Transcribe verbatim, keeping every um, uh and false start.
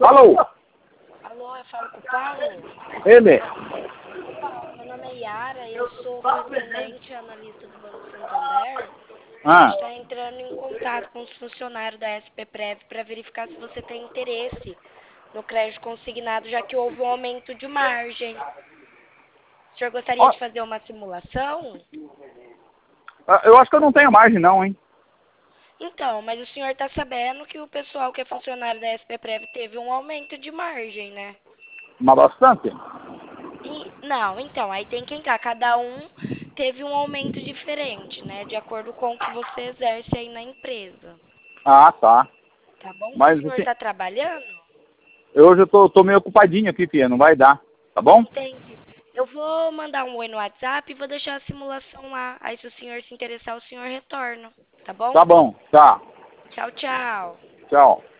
Alô? Alô, eu falo com o Paulo? Ele? Paulo, meu nome é Yara, eu sou correspondente analista do Banco Santander. A Ah, gente está entrando em contato com os funcionários da S P Prev para verificar se você tem interesse no crédito consignado, já que houve um aumento de margem. O senhor gostaria ó, de fazer uma simulação? eu acho que eu não tenho margem não, hein? Então, mas o senhor está sabendo que o pessoal que é funcionário da S P Prev teve um aumento de margem, né? Mas bastante? E, não, então, aí tem que entrar. Cada um teve um aumento diferente, né? De acordo com o que você exerce aí na empresa. Ah, tá. Tá bom? O Mas senhor assim, está trabalhando? eu hoje eu tô, tô meio ocupadinho aqui, filha, não vai dar, tá bom? Entendi. Eu vou mandar um oi no WhatsApp e vou deixar a simulação lá. Aí, se o senhor se interessar, o senhor retorna. Tá bom? Tá bom, tá. Tchau, tchau. Tchau.